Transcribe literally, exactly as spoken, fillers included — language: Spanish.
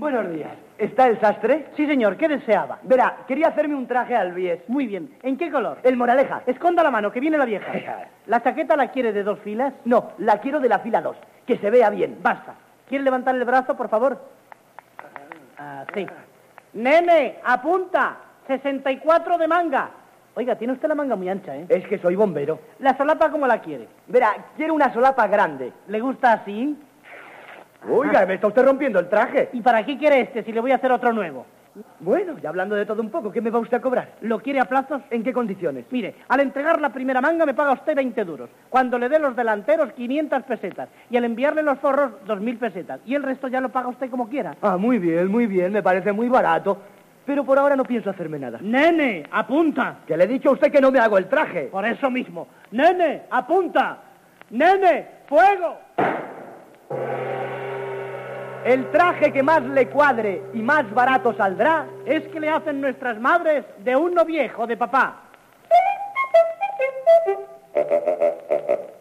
Buenos días. ¿Está el sastre? Sí, señor. ¿Qué deseaba? Verá, quería hacerme un traje al bies. Muy bien. ¿En qué color? El moraleja. Esconda la mano, que viene la vieja. ¿La chaqueta la quiere de dos filas? No, la quiero de la fila dos, que se vea bien. Basta. ¿Quiere levantar el brazo, por favor? Así. Nene, apunta. sesenta y cuatro de manga. Oiga, tiene usted la manga muy ancha, ¿eh? Es que soy bombero. ¿La solapa cómo la quiere? Verá, quiero una solapa grande. ¿Le gusta así? Oiga, me está usted rompiendo el traje. ¿Y para qué quiere este si le voy a hacer otro nuevo? Bueno, y hablando de todo un poco, ¿qué me va usted a cobrar? ¿Lo quiere a plazos? ¿En qué condiciones? Mire, al entregar la primera manga me paga usted veinte duros. Cuando le dé los delanteros, quinientas pesetas. Y al enviarle los forros, dos mil pesetas. Y el resto ya lo paga usted como quiera. Ah, muy bien, muy bien, me parece muy barato. Pero por ahora no pienso hacerme nada. Nene, apunta. Que le he dicho a usted que no me hago el traje. Por eso mismo. Nene, apunta. Nene, fuego. El traje que más le cuadre y más barato saldrá es que le hacen nuestras madres de uno viejo de papá.